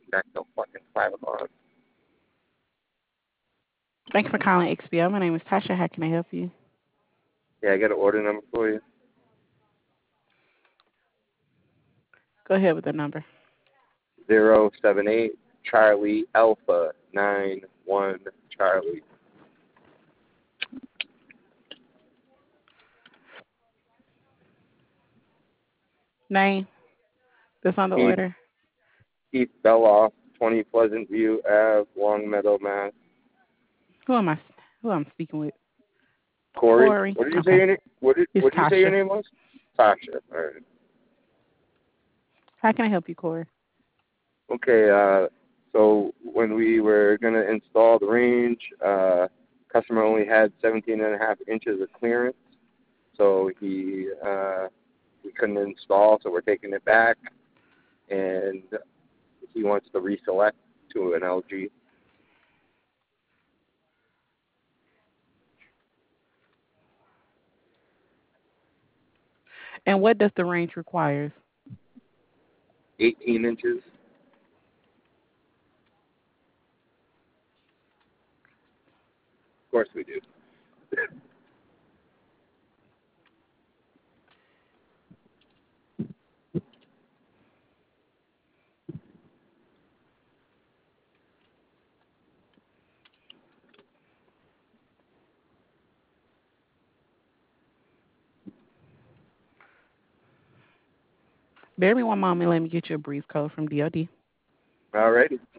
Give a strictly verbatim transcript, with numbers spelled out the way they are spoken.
Back till fucking five o'clock. Thank you for calling X B O. My name is Tasha. How can I help you? Yeah, I got an order number for you. Go ahead with the number. Zero seven eight Charlie Alpha nine one Charlie. Name that's on the Keith order. Keith Beloff, twenty Pleasant View Ave, Long Meadow, Mass. Who am I? Who I'm speaking with? Corey, Corey. what did you say Okay. your name? What did It's what did you say your Tasha. name was? Tasha. All right. How can I help you, Corey? Okay. Uh, so when we were gonna install the range, uh, customer only had seventeen and a half inches of clearance, so he uh, we couldn't install. So we're taking it back, and he wants to reselect to an L G. And what does the range requires? eighteen inches. Of course we do. Bear me one moment. Let me get you a brief code from D O D. Alrighty.